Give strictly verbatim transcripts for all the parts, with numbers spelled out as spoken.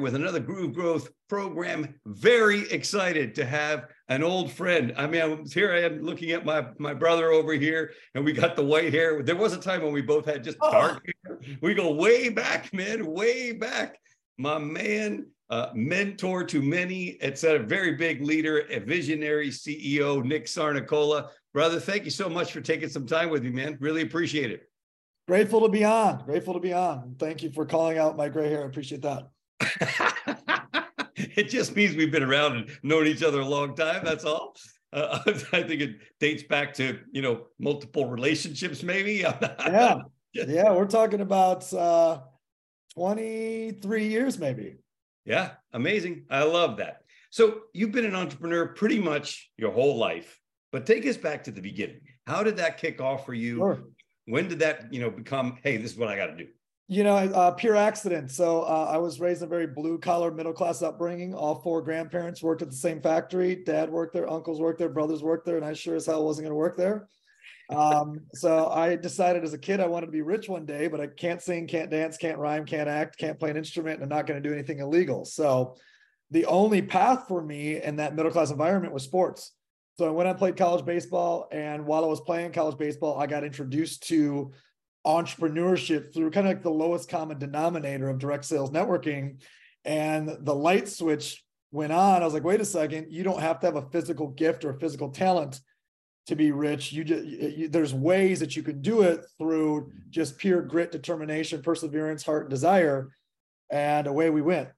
with another Groove Growth program. Very excited to have an old friend. I mean, I'm, here I am looking at my, my brother over here, and we got the white hair. There was a time when we both had just dark oh. hair. We go way back, man, way back. My man, uh, mentor to many, et cetera, very big leader, a visionary C E O, Nick Sarnicola. Brother, thank you so much for taking some time with me, man. Really appreciate it. Grateful to be on. Grateful to be on. Thank you for calling out my gray hair. I appreciate that. It just means we've been around and known each other a long time. That's all. Uh, I think it dates back to, you know, multiple relationships, maybe. Yeah. Yeah. We're talking about uh, twenty-three years, maybe. Yeah. Amazing. I love that. So you've been an entrepreneur pretty much your whole life, but take us back to the beginning. How did that kick off for you? Sure. When did that, you know, become, hey, this is what I got to do? You know, uh, pure accident. So uh, I was raised in a very blue collar, middle class upbringing. All four grandparents worked at the same factory. Dad worked there, uncles worked there, brothers worked there, and I sure as hell wasn't going to work there. Um, so I decided as a kid I wanted to be rich one day, but I can't sing, can't dance, can't rhyme, can't act, can't play an instrument, and I'm not going to do anything illegal. So the only path for me in that middle class environment was sports. So I went and played college baseball, and while I was playing college baseball, I got introduced to entrepreneurship through kind of like the lowest common denominator of direct sales networking. And the light switch went on. I was like, wait a second, you don't have to have a physical gift or a physical talent to be rich. You just, you, there's ways that you can do it through just pure grit, determination, perseverance, heart, and desire. And away we went.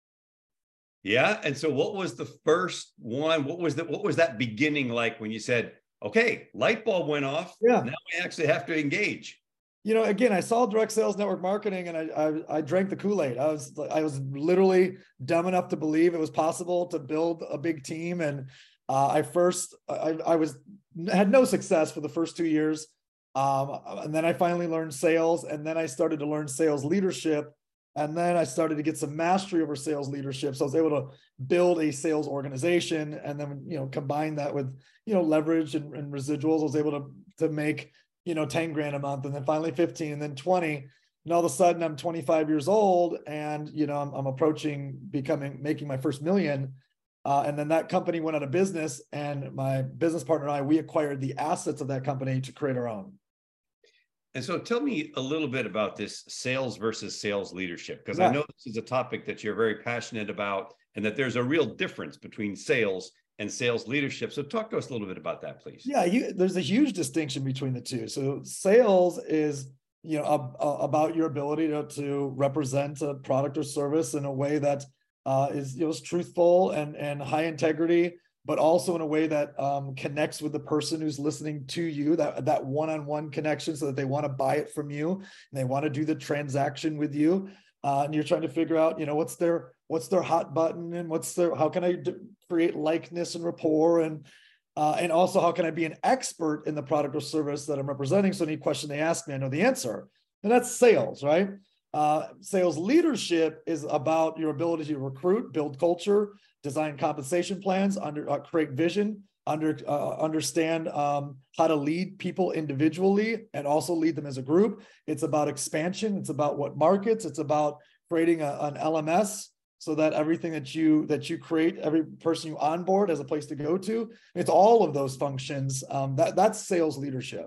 Yeah. And so what was the first one? What was that? What was that beginning like when you said, okay, light bulb went off. Yeah. Now I actually have to engage. You know, again, I saw direct sales network marketing, and I I, I drank the Kool-Aid. I was I was literally dumb enough to believe it was possible to build a big team. And uh, I first I, I was had no success for the first two years, um, and then I finally learned sales, and then I started to learn sales leadership. And then I started to get some mastery over sales leadership. So I was able to build a sales organization, and then, you know, combine that with, you know, leverage and, and residuals. I was able to, to make, you know, ten grand a month, and then finally fifteen, and then twenty. And all of a sudden I'm twenty-five years old, and, you know, I'm, I'm approaching becoming, making my first million. Uh, and then that company went out of business, and my business partner and I, we acquired the assets of that company to create our own. And so tell me a little bit about this sales versus sales leadership, because Yeah. I know this is a topic that you're very passionate about, and that there's a real difference between sales and sales leadership. So talk to us a little bit about that, please. Yeah, you, there's a huge distinction between the two. So sales is, you know, a, a, about your ability to, to represent a product or service in a way that uh, is, you know, is truthful and, and high integrity, but also in a way that um, connects with the person who's listening to you, that, that one-on-one connection, so that they want to buy it from you and they want to do the transaction with you. Uh, and you're trying to figure out, you know, what's their, what's their hot button, and what's their, how can I d- create likeness and rapport, and, uh, and also how can I be an expert in the product or service that I'm representing? So any question they ask me, I know the answer. And that's sales, right? Uh, sales leadership is about your ability to recruit, build culture, design compensation plans, under uh, create vision, under uh, understand um, how to lead people individually and also lead them as a group. It's about expansion. It's about what markets. It's about creating a, an L M S so that everything that you that you create, every person you onboard has a place to go to. It's all of those functions. Um, that that's sales leadership.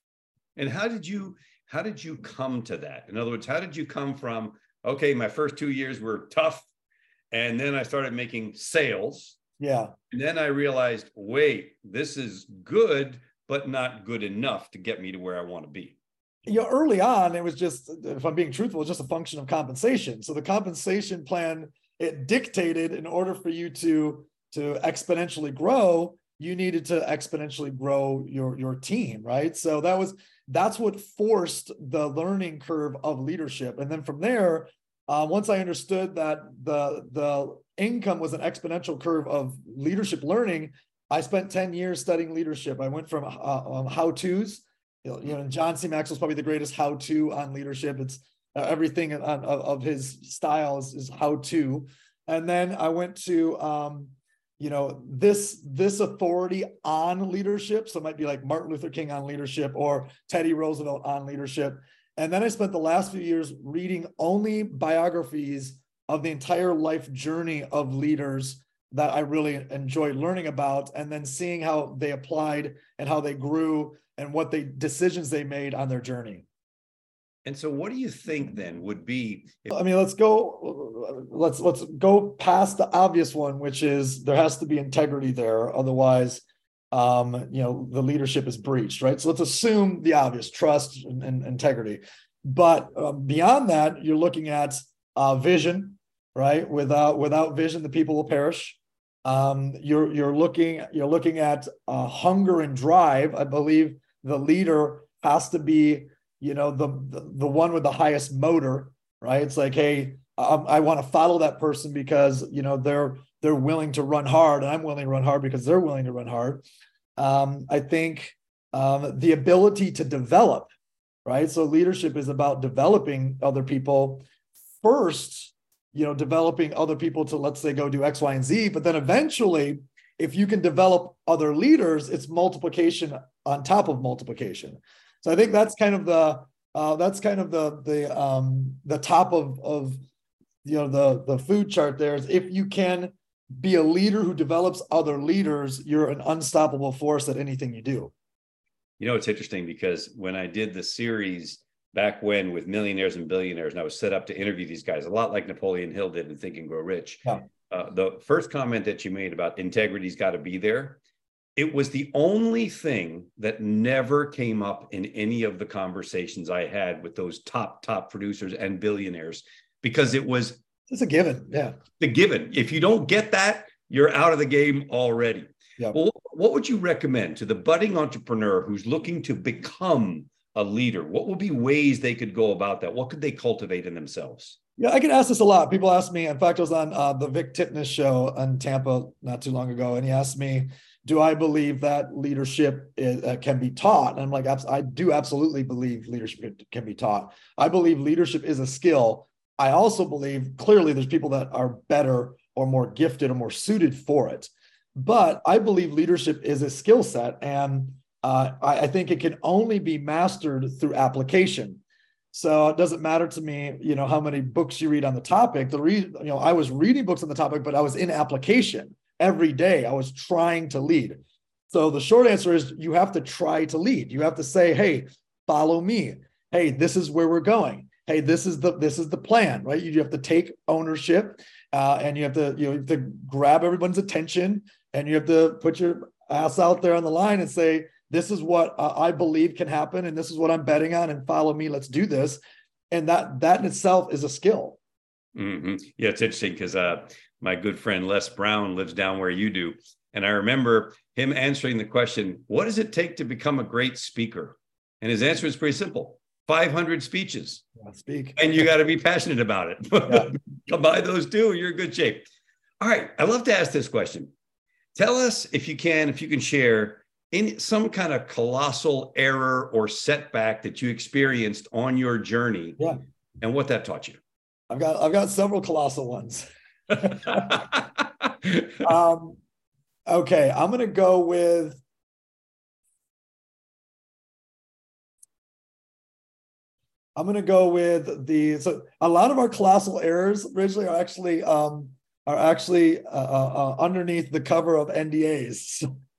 And how did you how did you come to that? In other words, how did you come from, okay, my first two years were tough, and then I started making sales. Yeah. And then I realized, wait, this is good, but not good enough to get me to where I want to be. You know, early on, it was just, if I'm being truthful, it's just a function of compensation. So the compensation plan, it dictated, in order for you to, to exponentially grow, you needed to exponentially grow your, your team, right? So that was, that's what forced the learning curve of leadership. And then from there, Uh, once I understood that the, the income was an exponential curve of leadership learning, I spent ten years studying leadership. I went from uh, um, how-tos, you know, you know, John C. Maxwell's probably the greatest how-to on leadership. It's uh, everything on, of, of his style is, is how-to. And then I went to, um, you know, this, this authority on leadership. So it might be like Martin Luther King on leadership, or Teddy Roosevelt on leadership. And then I spent the last few years reading only biographies of the entire life journey of leaders that I really enjoyed learning about, and then seeing how they applied and how they grew and what they decisions they made on their journey. And so what do you think then would be? If- I mean, let's go, let's, let's go past the obvious one, which is there has to be integrity there. Otherwise, um, you know, the leadership is breached, right? So let's assume the obvious, trust and, and integrity. But um, beyond that, you're looking at uh, vision, right? Without, without vision, the people will perish. Um, you're, you're looking, you're looking at uh, hunger and drive. I believe the leader has to be, you know, the, the, the one with the highest motor, right? It's like, hey, um, I want to follow that person because, you know, they're, they're willing to run hard, and I'm willing to run hard because they're willing to run hard. Um, I think um, the ability to develop, right? So leadership is about developing other people first, you know, developing other people to, let's say, go do X, Y, and Z. But then eventually, if you can develop other leaders, it's multiplication on top of multiplication. So I think that's kind of the uh, that's kind of the the um, the top of of you know the the food chart. There is, if you can be a leader who develops other leaders, you're an unstoppable force at anything you do. You know, it's interesting because when I did the series back when with millionaires and billionaires, and I was set up to interview these guys, a lot like Napoleon Hill did in Think and Grow Rich. Yeah. Uh, the first comment that you made about integrity's got to be there. It was the only thing that never came up in any of the conversations I had with those top, top producers and billionaires, because it was it's a given. Yeah. The given. If you don't get that, you're out of the game already. Yeah. Well, what would you recommend to the budding entrepreneur who's looking to become a leader? What would be ways they could go about that? What could they cultivate in themselves? Yeah, I get asked this a lot. People ask me, in fact, I was on uh, the Vic Titness show in Tampa not too long ago, and he asked me, do I believe that leadership is, uh, can be taught? And I'm like, I do absolutely believe leadership can be taught. I believe leadership is a skill. I also believe clearly there's people that are better or more gifted or more suited for it. But I believe leadership is a skill set, and uh, I, I think it can only be mastered through application. So it doesn't matter to me, you know, how many books you read on the topic. The reason, you know, I was reading books on the topic, but I was in application every day. I was trying to lead. So the short answer is you have to try to lead. You have to say, hey, follow me. Hey, this is where we're going. Hey, this is the this is the plan, right? You have to take ownership, uh, and you have to you know you have to grab everyone's attention, and you have to put your ass out there on the line and say, this is what uh, I believe can happen, and this is what I'm betting on, and follow me. Let's do this. And that that in itself is a skill. Mm-hmm. Yeah, it's interesting because uh, my good friend Les Brown lives down where you do, and I remember him answering the question, "What does it take to become a great speaker?" And his answer is pretty simple: five hundred speeches. Yeah, speak. And you got to be passionate about it. Yeah. Combine those two, you're in good shape. All right, I love to ask this question. Tell us, if you can, if you can share in some kind of colossal error or setback that you experienced on your journey, yeah, and what that taught you. I've got I've got several colossal ones. um, okay, I'm gonna go with I'm gonna go with the so a lot of our colossal errors originally are actually um, are actually uh, uh, underneath the cover of N D As.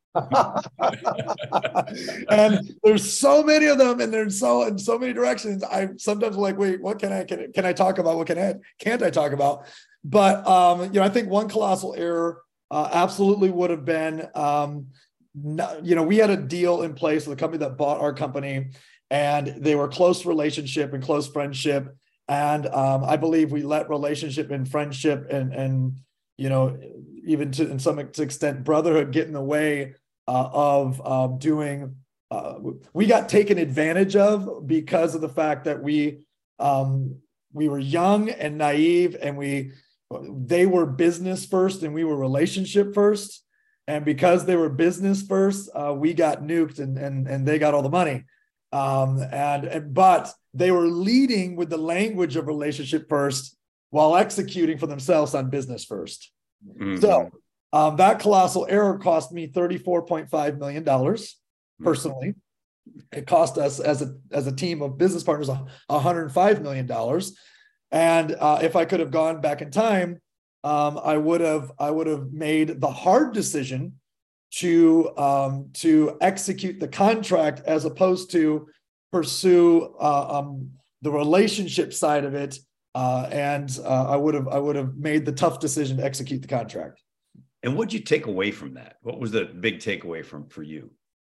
And there's so many of them, and there's so in so many directions. I sometimes like, wait, what can I can, can I talk about? What can I can't I talk about? But um, you know, I think one colossal error uh, absolutely would have been, um, not, you know, we had a deal in place with the company that bought our company, and they were close relationship and close friendship, and um, I believe we let relationship and friendship and and you know, even to in some extent brotherhood get in the way Uh, of um, doing, uh, we got taken advantage of because of the fact that we um, we were young and naive, and we they were business first and we were relationship first, and because they were business first, uh, we got nuked and and and they got all the money, um, and, and but they were leading with the language of relationship first while executing for themselves on business first. Mm-hmm. So. Um, that colossal error cost me thirty-four point five million dollars personally. It cost us as a as a team of business partners one hundred five million dollars. And uh, if I could have gone back in time, um, I would have I would have made the hard decision to um, to execute the contract as opposed to pursue uh, um, the relationship side of it. Uh, and uh, I would have I would have made the tough decision to execute the contract. And what'd you take away from that? What was the big takeaway from for you?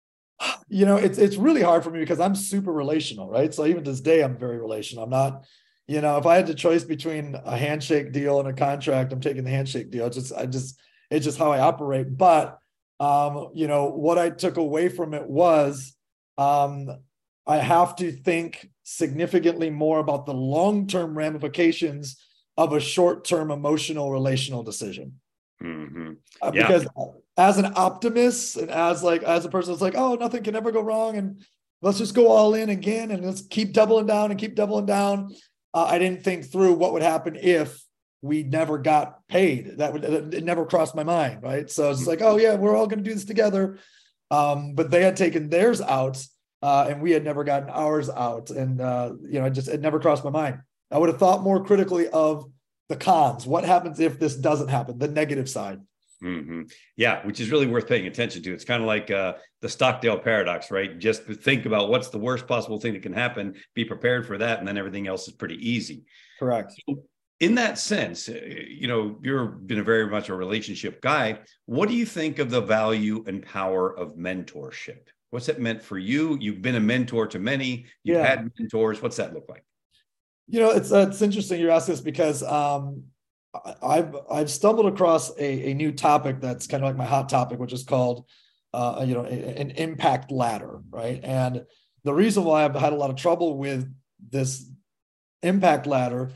You know, it's it's really hard for me because I'm super relational, right? So even to this day, I'm very relational. I'm not, you know, if I had the choice between a handshake deal and a contract, I'm taking the handshake deal. It's just, I just, it's just how I operate. But, um, you know, what I took away from it was, um, I have to think significantly more about the long-term ramifications of a short-term emotional relational decision. Mm-hmm. Uh, Yeah. Because as an optimist and as like, as a person that's like, oh, nothing can ever go wrong. And let's just go all in again. And let's keep doubling down and keep doubling down. Uh, I didn't think through what would happen if we never got paid. That would, it never crossed my mind. Right. So it's like, oh yeah, we're all going to do this together. Um, but they had taken theirs out uh, and we had never gotten ours out. And, uh, you know, it just, it never crossed my mind. I would have thought more critically of the cons. What happens if this doesn't happen? The negative side. Mm-hmm. Yeah, which is really worth paying attention to. It's kind of like uh, the Stockdale paradox, right? Just think about what's the worst possible thing that can happen, be prepared for that, and then everything else is pretty easy. Correct. So in that sense, you know, you've been a very much a relationship guy. What do you think of the value and power of mentorship? What's it meant for you? You've been a mentor to many. You've Yeah. had mentors. What's that look like? You know, it's uh, it's interesting you're asking this because um, I've I've stumbled across a, a new topic that's kind of like my hot topic, which is called uh, you know a, an impact ladder, right? And the reason why I've had a lot of trouble with this impact ladder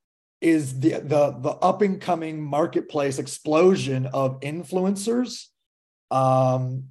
is the the the up and coming marketplace explosion of influencers, um,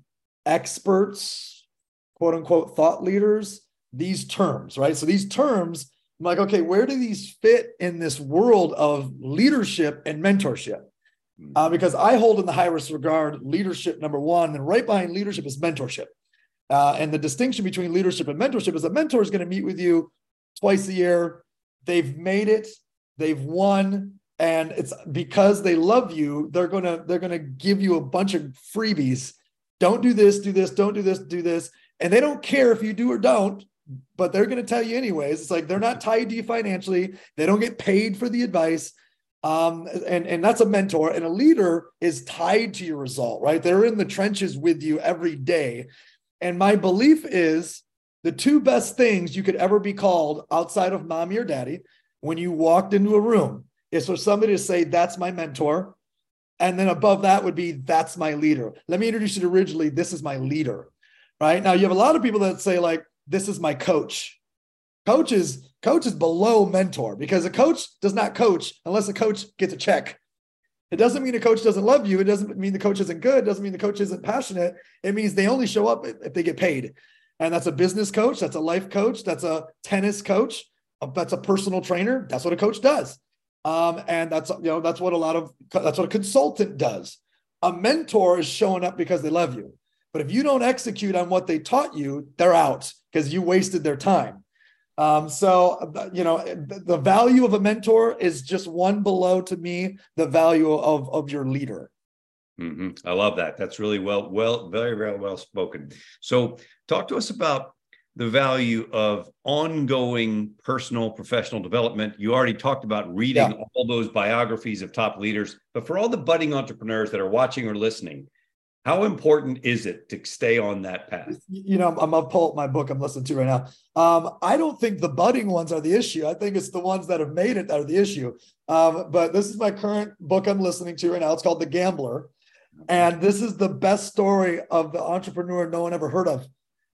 experts, quote unquote thought leaders. These terms, right? So these terms. I'm like, okay, where do these fit in this world of leadership and mentorship? Uh, because I hold in the highest regard leadership, number one, and right behind leadership is mentorship. Uh, and the distinction between leadership and mentorship is a mentor is going to meet with you twice a year. They've made it, they've won, and it's because they love you. They're gonna they're gonna give you a bunch of freebies. Don't do this, do this, don't do this, do this, and they don't care if you do or don't. But they're going to tell you anyways. It's like they're not tied to you financially. They don't get paid for the advice. Um, and, and that's a mentor. And a leader is tied to your result, right? They're in the trenches with you every day. And my belief is the two best things you could ever be called outside of mommy or daddy when you walked into a room is for somebody to say, that's my mentor. And then above that would be, that's my leader. Let me introduce you to originally, this is my leader, right? Now you have a lot of people that say like, this is my coach. Coach is, coach is below mentor because a coach does not coach unless a coach gets a check. It doesn't mean a coach doesn't love you. It doesn't mean the coach isn't good. It doesn't mean the coach isn't passionate. It means they only show up if they get paid. And that's a business coach. That's a life coach. That's a tennis coach. That's a personal trainer. That's what a coach does. Um, and that's, you know, that's what a lot of, that's what a consultant does. A mentor is showing up because they love you. But if you don't execute on what they taught you, they're out because you wasted their time. Um, so, you know, the value of a mentor is just one below to me, the value of, of your leader. Mm-hmm. I love that. That's really well, well, very, very well spoken. So talk to us about the value of ongoing personal, professional development. You already talked about reading yeah. all those biographies of top leaders, but for all the budding entrepreneurs that are watching or listening, how important is it to stay on that path? You know, I'm gonna pull up my book I'm listening to right now. Um, I don't think the budding ones are the issue. I think it's the ones that have made it that are the issue. Um, but this is my current book I'm listening to right now. It's called The Gambler. And this is the best story of the entrepreneur no one ever heard of.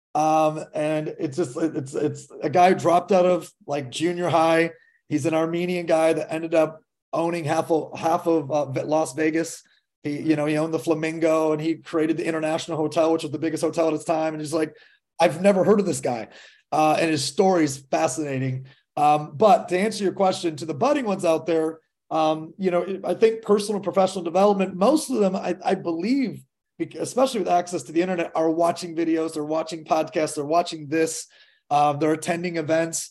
Um, and it's just, it's, it's a guy who dropped out of like junior high. He's an Armenian guy that ended up owning half of, half of uh, Las Vegas. He, you know, he owned the Flamingo and he created the International Hotel, which was the biggest hotel at its time. And he's like, I've never heard of this guy. Uh, and his story is fascinating. Um, but to answer your question, to the budding ones out there, um, you know, I think personal and professional development, most of them, I, I believe, especially with access to the internet, are watching videos, they're watching podcasts, they're watching this, uh, they're attending events.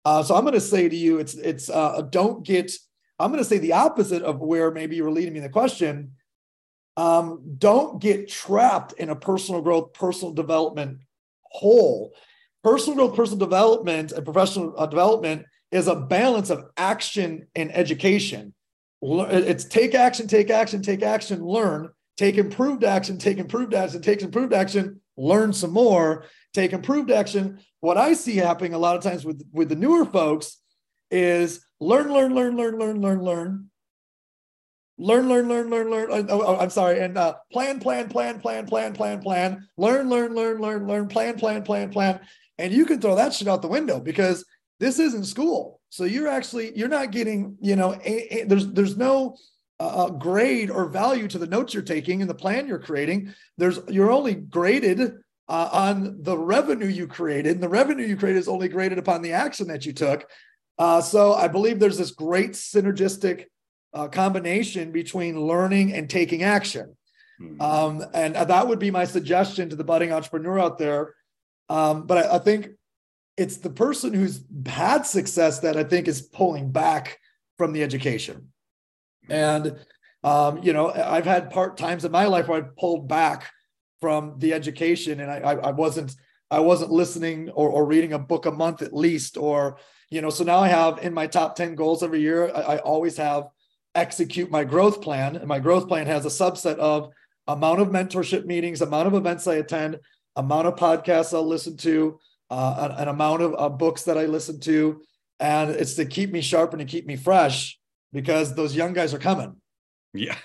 Uh, so I'm going to say to you, it's, it's, uh, don't get, I'm going to say the opposite of where maybe you were leading me in the question. Um, don't get trapped in a personal growth, personal development hole. Personal growth, personal development, and professional uh, development is a balance of action and education. It's take action, take action, take action, learn, take improved action, take improved action, take improved action, learn some more, take improved action. What I see happening a lot of times with, with the newer folks is learn, learn, learn, learn, learn, learn, learn, learn, learn, learn, learn, learn. Oh, oh, I'm sorry. And uh, plan, plan, plan, plan, plan, plan, plan, learn, learn, learn, learn, learn, plan, plan, plan, plan. And you can throw that shit out the window because this isn't school. So you're actually, you're not getting, you know, a, a, there's, there's no uh, grade or value to the notes you're taking and the plan you're creating. There's, you're only graded uh, on the revenue you created, and the revenue you created is only graded upon the action that you took. Uh, so I believe there's this great synergistic uh, combination between learning and taking action. Mm-hmm. Um, and that would be my suggestion to the budding entrepreneur out there. Um, but I, I think it's the person who's had success that I think is pulling back from the education. And, um, you know, I've had part times in my life where I pulled back from the education, and I, I, I wasn't, I wasn't listening or, or reading a book a month at least, or, you know, so now I have in my top ten goals every year, I, I always have execute my growth plan. And my growth plan has a subset of amount of mentorship meetings, amount of events I attend, amount of podcasts I'll listen to, uh, an, an amount of uh, books that I listen to. And it's to keep me sharp and to keep me fresh because those young guys are coming. Yeah.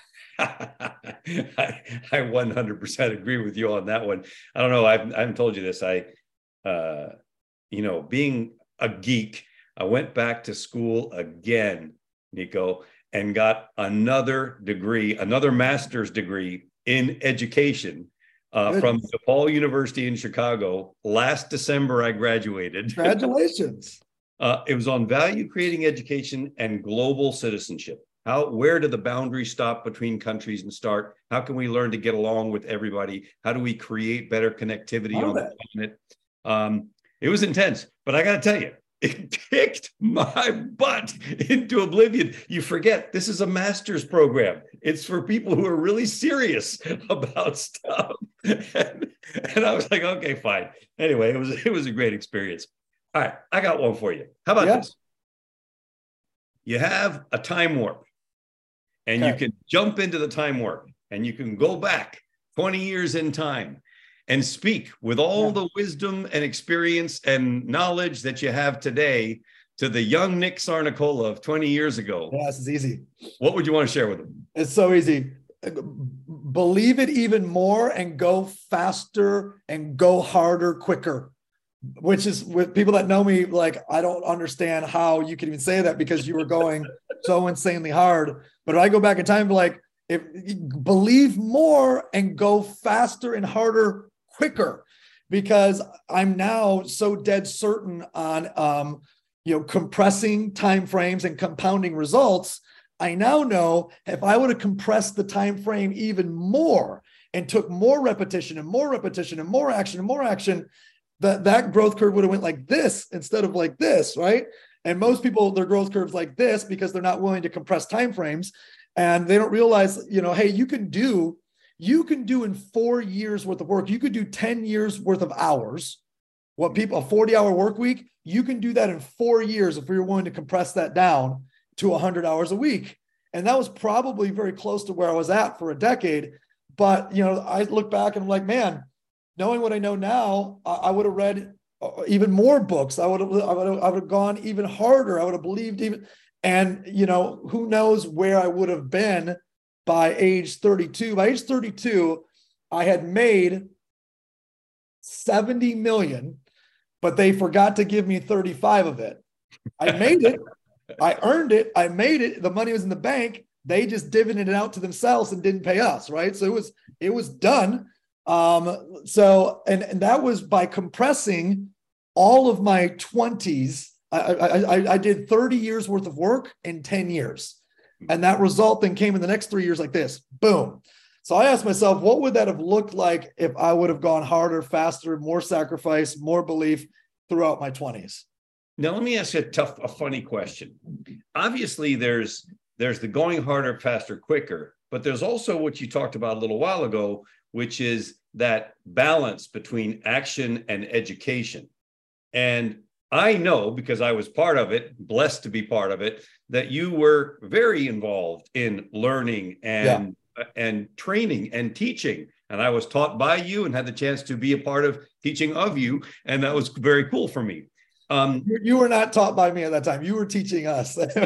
I, I one hundred percent agree with you on that one. I don't know. I've, I haven't told you this. I, uh, you know, being a geek, I went back to school again, Nico, and got another degree, another master's degree in education uh, from DePaul University in Chicago. Last December, I graduated. Congratulations. uh, it was on value creating education and global citizenship. How, where do the boundaries stop between countries and start? How can we learn to get along with everybody? How do we create better connectivity on that. the planet? Um, it was intense, but I got to tell you, it kicked my butt into oblivion. You forget this is a master's program. It's for people who are really serious about stuff. And, and I was like, okay, fine. Anyway, it was it was a great experience. All right, I got one for you. How about yeah. this? You have a time warp, and okay. you can jump into the time warp, and you can go back twenty years in time and speak with all yeah. the wisdom and experience and knowledge that you have today to the young Nick Sarnicola of twenty years ago. Yeah, this is easy. What would you want to share with them? It's so easy. Believe it even more and go faster and go harder, quicker, which is with people that know me, like, I don't understand how you can even say that because you were going so insanely hard. But if I go back in time, like, if believe more and go faster and harder quicker, because I'm now so dead certain on, um, you know, compressing timeframes and compounding results. I now know if I would have compressed the time frame even more and took more repetition and more repetition and more action and more action, that that growth curve would have went like this instead of like this, right? And most people, their growth curves like this because they're not willing to compress timeframes, and they don't realize, you know, hey, you can do. You can do in four years worth of work. You could do ten years worth of hours. What people, a forty hour work week, you can do that in four years if you're willing to compress that down to one hundred hours a week. And that was probably very close to where I was at for a decade. But, you know, I look back and I'm like, man, knowing what I know now, I, I would have read even more books. I would have, I would have, I would have gone even harder. I would have believed even, and, you know, who knows where I would have been by age thirty-two. By age thirty-two, I had made seventy million, but they forgot to give me thirty-five of it. I made it. I earned it. I made it. The money was in the bank. They just dividended it out to themselves and didn't pay us, right? So it was, it was done. Um, so, and, and that was by compressing all of my twenties. I, I, I, I did thirty years worth of work in ten years. And that result then came in the next three years like this, boom. So I asked myself, what would that have looked like if I would have gone harder, faster, more sacrifice, more belief throughout my twenties? Now, let me ask you a tough, a funny question. Obviously, there's there's the going harder, faster, quicker, but there's also what you talked about a little while ago, which is that balance between action and education. And I know, because I was part of it, blessed to be part of it, that you were very involved in learning and yeah. and training and teaching. And I was taught by you and had the chance to be a part of teaching of you. And that was very cool for me. Um, you, you were not taught by me at that time. You were teaching us. yeah,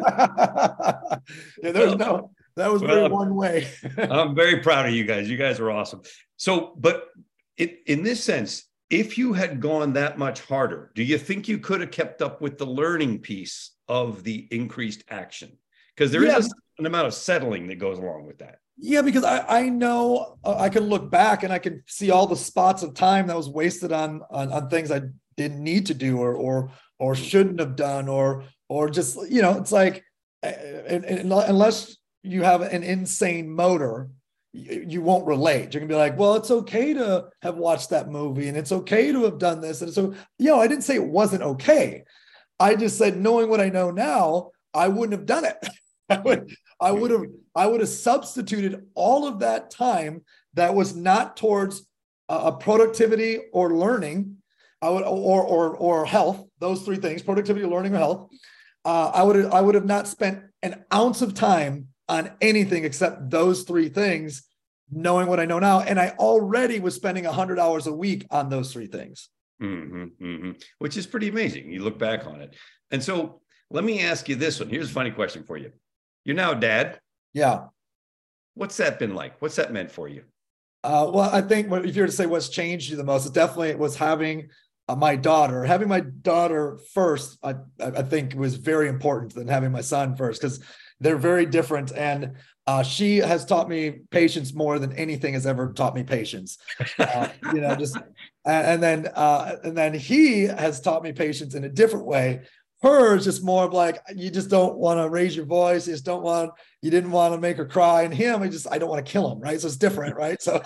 there's no, that was well, very one way. I'm very proud of you guys. You guys are awesome. So, but it, in this sense, if you had gone that much harder, do you think you could have kept up with the learning piece of the increased action? Because there yeah. is a, an amount of settling that goes along with that. Yeah, because I, I know uh, I can look back and I can see all the spots of time that was wasted on, on, on things I didn't need to do or, or, or shouldn't have done, or, or just, you know, it's like, and, and unless you have an insane motor, you, you won't relate. You're gonna be like, well, it's okay to have watched that movie and it's okay to have done this. And so, you know, I didn't say it wasn't okay. I just said, knowing what I know now, I wouldn't have done it. I would, I would have, I would have substituted all of that time that was not towards a productivity or learning, I would, or or or health. Those three things: productivity, learning, or health. Uh, I would, I would have not spent an ounce of time on anything except those three things, knowing what I know now, and I already was spending a hundred hours a week on those three things, mm-hmm, mm-hmm. which is pretty amazing. You look back on it, and so let me ask you this one. Here's a funny question for you. You're now a dad. Yeah. What's that been like? What's that meant for you? Uh, well, I think if you were to say what's changed you the most, it definitely was having uh, my daughter. Having my daughter first, I, I think was very important than having my son first, because they're very different. And uh, she has taught me patience more than anything has ever taught me patience. Uh, you know, just and then uh, and then he has taught me patience in a different way. Her is just more of like, you just don't want to raise your voice. You just don't want, you didn't want to make her cry. And him, I just, I don't want to kill him. Right. So it's different. Right. So,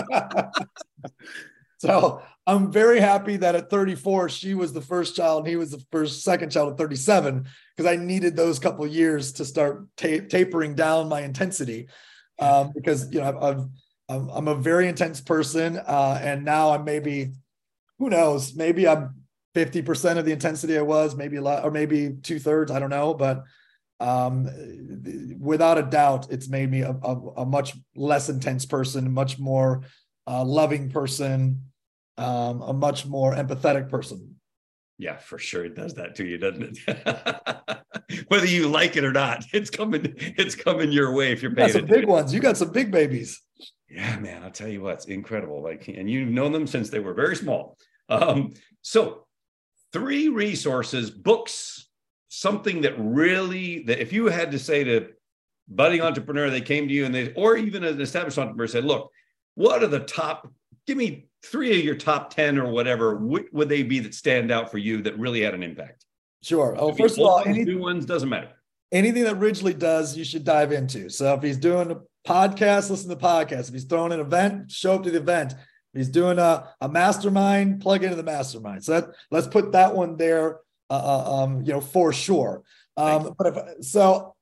so I'm very happy that at thirty-four, she was the first child and he was the first, second child at thirty-seven, because I needed those couple of years to start ta- tapering down my intensity. Um, because, you know, I've, I've, I'm a very intense person. Uh, and now I'm maybe, who knows, maybe I'm fifty percent of the intensity I was, maybe a lot, or maybe two thirds, I don't know. But um, without a doubt, it's made me a, a, a much less intense person, much more uh, loving person, um, a much more empathetic person. Yeah, for sure. It does that to you, doesn't it? Whether you like it or not, it's coming, it's coming your way if you're paying attention. You got some big ones. You got some big babies. Yeah, man, I'll tell you what, it's incredible. Like, and you've known them since they were very small. Um, so three resources, books, something that really, that if you had to say to budding entrepreneur, they came to you and they, or even an established entrepreneur said, look, what are the top, give me three of your top ten or whatever, what would they be that stand out for you that really had an impact? Sure. Oh, first of all, any new ones, doesn't matter. Anything that Ridgely does, you should dive into. So if he's doing a podcast, listen to the podcast. If he's throwing an event, show up to the event. He's doing a, a mastermind, plug into the mastermind. So that, let's put that one there, uh, um, you know, for sure. Um, but if, so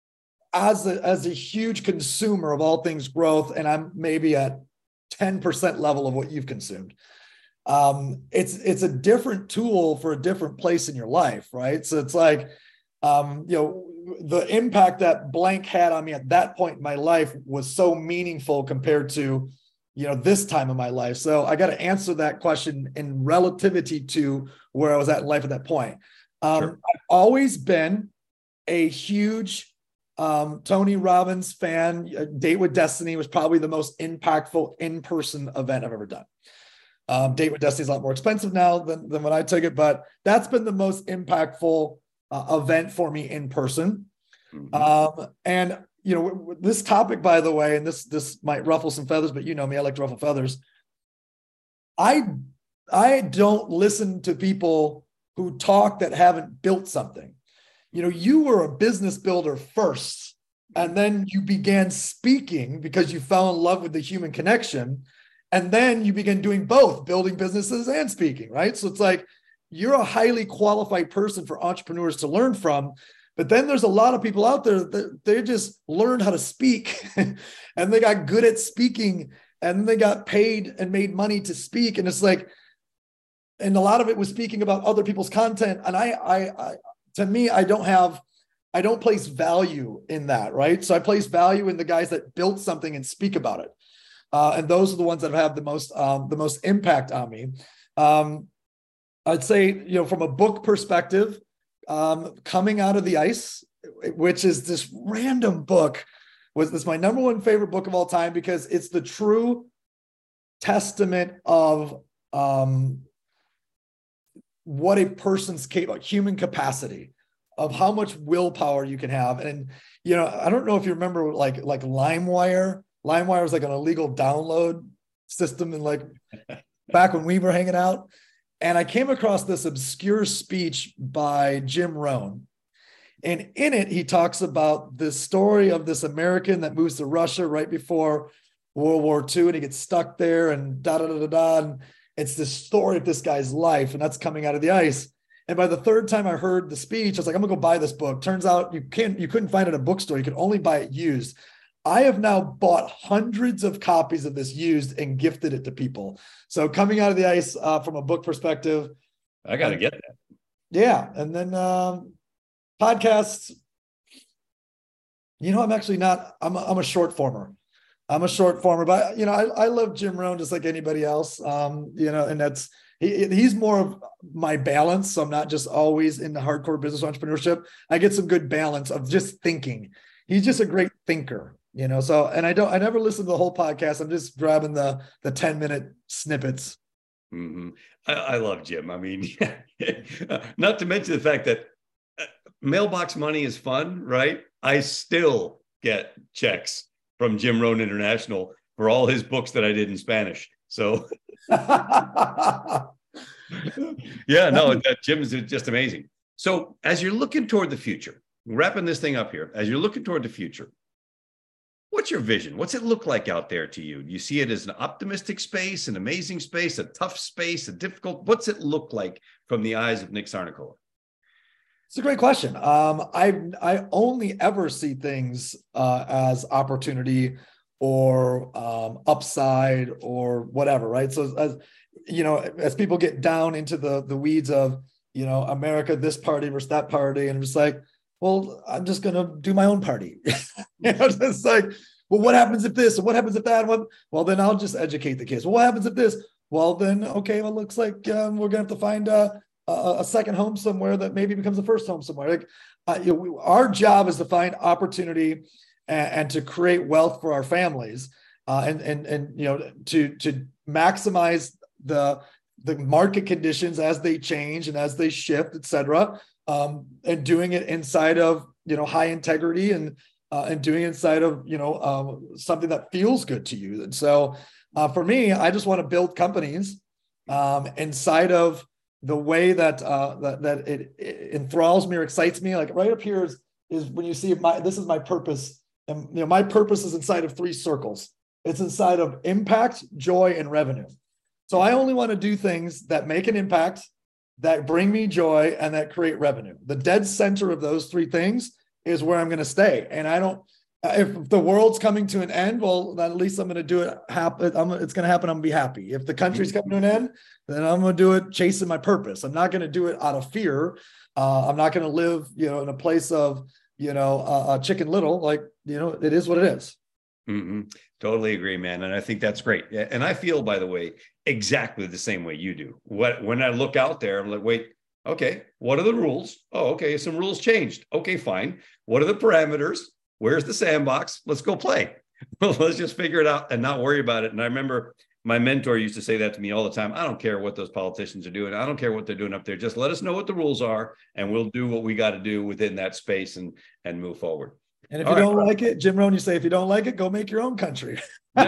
as a, as a huge consumer of all things growth, and I'm maybe at ten percent level of what you've consumed, um, it's, it's a different tool for a different place in your life, right? So it's like, um, you know, the impact that blank had on me at that point in my life was so meaningful compared to, you know, this time of my life. So I got to answer that question in relativity to where I was at in life at that point. Um, sure. I've always been a huge um, Tony Robbins fan. A Date with Destiny was probably the most impactful in-person event I've ever done. Um, Date with Destiny is a lot more expensive now than, than when I took it, but that's been the most impactful uh, event for me in person. Mm-hmm. Um, and you know, this topic, by the way, and this this might ruffle some feathers, but you know me, I like to ruffle feathers. I I don't listen to people who talk that haven't built something. You know, you were a business builder first, and then you began speaking because you fell in love with the human connection, and then you began doing both, building businesses and speaking, right? So it's like, you're a highly qualified person for entrepreneurs to learn from. But then there's a lot of people out there that they just learned how to speak and they got good at speaking and they got paid and made money to speak. And it's like, and a lot of it was speaking about other people's content. And I, I, I to me, I don't have, I don't place value in that, right? So I place value in the guys that built something and speak about it. Uh, and those are the ones that have the most, um, the most impact on me. Um, I'd say, you know, from a book perspective, Um, Coming Out of the Ice, which is this random book, was this my number one favorite book of all time because it's the true testament of um, what a person's capable, human capacity, of how much willpower you can have. And, you know, I don't know if you remember like, like LimeWire. LimeWire was like an illegal download system and like back when we were hanging out. And I came across this obscure speech by Jim Rohn. And in it, he talks about the story of this American that moves to Russia right before World War Two, and he gets stuck there and da da da da da. And it's the story of this guy's life, and that's Coming Out of the Ice. And by the third time I heard the speech, I was like, I'm gonna go buy this book. Turns out you can't, you couldn't find it at a bookstore. You could only buy it used. I have now bought hundreds of copies of this used and gifted it to people. So Coming Out of the Ice, uh, from a book perspective, I got to get that. Yeah. And then um, podcasts, you know, I'm actually not, I'm a, I'm a short former. I'm a short former, but, you know, I, I love Jim Rohn just like anybody else, um, you know, and that's, he, he's more of my balance. So I'm not just always in the hardcore business entrepreneurship. I get some good balance of just thinking. He's just a great thinker. You know, so, and I don't, I never listen to the whole podcast. I'm just grabbing the, the ten minute snippets. Mm-hmm. I, I love Jim. I mean, not to mention the fact that mailbox money is fun, right? I still get checks from Jim Rohn International for all his books that I did in Spanish. So yeah, no, that Jim's just amazing. So as you're looking toward the future, wrapping this thing up here, as you're looking toward the future, what's your vision? What's it look like out there to you? Do you see it as an optimistic space, an amazing space, a tough space, a difficult? What's it look like from the eyes of Nick Sarnicola? It's a great question. Um, I I only ever see things uh, as opportunity or um, upside or whatever, right? So as you know, as people get down into the the weeds of, you know, America, this party versus that party, and I'm just like, well, I'm just going to do my own party. You know, it's like, well, what happens if this? And what happens if that? Well, well, then I'll just educate the kids. Well, what happens if this? Well, then, okay, well, it looks like um, we're going to have to find a, a, a second home somewhere that maybe becomes a first home somewhere. Like, uh, you know, we, our job is to find opportunity and, and to create wealth for our families, uh, and and and you know, to to maximize the the market conditions as they change and as they shift, et cetera. Um, and doing it inside of, you know, high integrity and, uh, and doing it inside of, you know, um, something that feels good to you. And so uh, for me, I just want to build companies um, inside of the way that, uh, that, that it, it enthralls me or excites me. Like right up here is, is when you see my, this is my purpose. And, you know, my purpose is inside of three circles. It's inside of impact, joy, and revenue. So I only want to do things that make an impact, that bring me joy, and that create revenue. The dead center of those three things is where I'm going to stay. And I don't, if the world's coming to an end, well, then at least I'm going to do it happen. I'm, it's going to happen. I'm going to be happy. If the country's coming to an end, then I'm going to do it chasing my purpose. I'm not going to do it out of fear. Uh, I'm not going to live, you know, in a place of, you know, uh, uh, Chicken Little. Like, you know, it is what it is. Mm-hmm. Totally agree, man. And I think that's great. And I feel, by the way, exactly the same way you do. What, when I look out there, I'm like, wait, okay, what are the rules? Oh, okay, some rules changed. Okay, fine. What are the parameters? Where's the sandbox? Let's go play. Well, let's just figure it out and not worry about it. And I remember my mentor used to say that to me all the time. I don't care what those politicians are doing. I don't care what they're doing up there. Just let us know what the rules are, and we'll do what we got to do within that space and, and move forward. And if all you right, don't like it, Jim Rohn, you say, if you don't like it, go make your own country.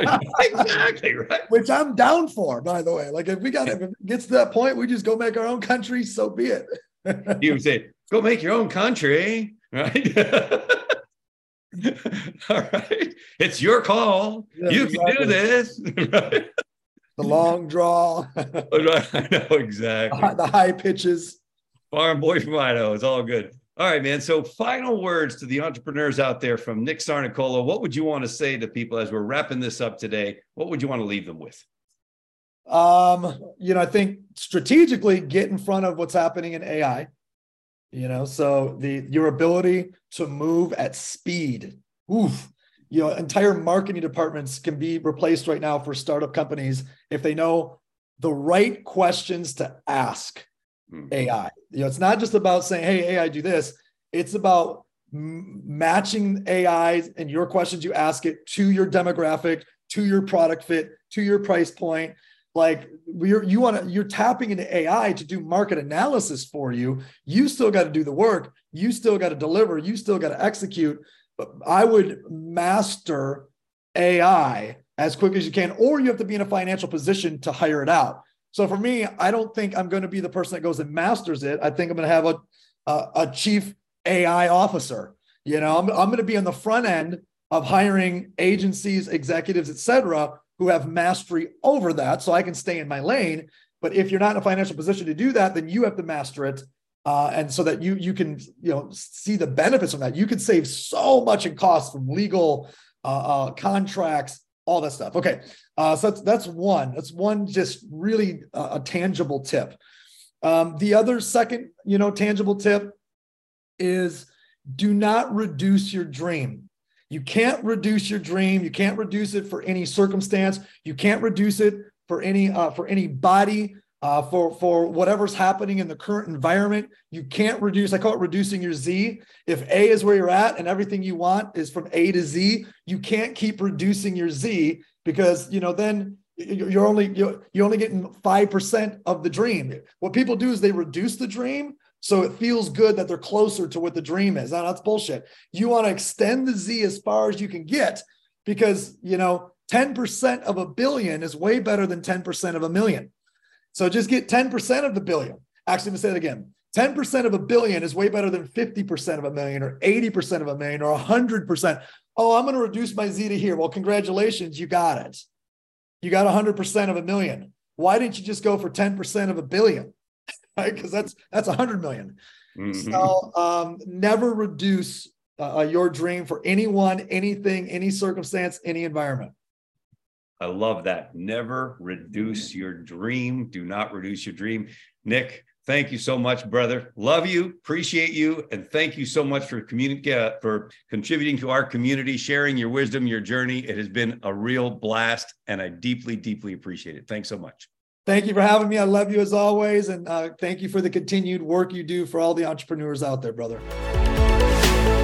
Exactly, right. Which I'm down for, by the way. Like if we got if it gets to that point, we just go make our own country, so be it. You would say, go make your own country, right? All right. It's your call. Yes, you exactly. can do this. Right? the long draw, I know exactly. the high pitches. Farm boy from Idaho. It's all good. All right, man. So final words to the entrepreneurs out there from Nick Sarnicola. What would you want to say to people as we're wrapping this up today? What would you want to leave them with? Um, you know, I think strategically get in front of what's happening in A I, you know, so the, your ability to move at speed. Oof. You know, entire marketing departments can be replaced right now for startup companies if they know the right questions to ask A I. You know, it's not just about saying, hey, A I, do this. It's about m- matching A I and your questions you ask it to your demographic, to your product fit, to your price point. Like you're, you want to, you're tapping into A I to do market analysis for you. You still got to do the work. You still got to deliver. You still got to execute. But I would master A I as quick as you can, or you have to be in a financial position to hire it out. So for me, I don't think I'm going to be the person that goes and masters it. I think I'm going to have a, a, a chief A I officer. You know, I'm, I'm going to be on the front end of hiring agencies, executives, et cetera, who have mastery over that so I can stay in my lane. But if you're not in a financial position to do that, then you have to master it. Uh, and so that you you can you know see the benefits from that. You can save so much in costs from legal uh, uh, contracts, all that stuff. Okay, uh, so that's that's one. That's one just really uh, a tangible tip. Um, the other second, you know, tangible tip is do not reduce your dream. You can't reduce your dream. You can't reduce it for any circumstance. You can't reduce it for any uh, for anybody. Uh, for, for whatever's happening in the current environment. You can't reduce, I call it reducing your Z. If A is where you're at and everything you want is from A to Z, you can't keep reducing your Z because, you know, then you're only, you're, you're only getting five percent of the dream. What people do is they reduce the dream so it feels good that they're closer to what the dream is. Now, that's bullshit. You want to extend the Z as far as you can get because, you know, ten percent of a billion is way better than ten percent of a million. So just get ten percent of the billion. Actually, let me say it again. ten percent of a billion is way better than fifty percent of a million or eighty percent of a million or one hundred percent. Oh, I'm going to reduce my Z to here. Well, congratulations, you got it. You got one hundred percent of a million. Why didn't you just go for ten percent of a billion? Right? Because that's that's one hundred million. Mm-hmm. So um, never reduce uh, your dream for anyone, anything, any circumstance, any environment. I love that. Never reduce your dream. Do not reduce your dream. Nick, thank you so much, brother. Love you, appreciate you, and thank you so much for communi- uh, for contributing to our community, sharing your wisdom, your journey. It has been a real blast, and I deeply, deeply appreciate it. Thanks so much. Thank you for having me. I love you as always, and uh, thank you for the continued work you do for all the entrepreneurs out there, brother.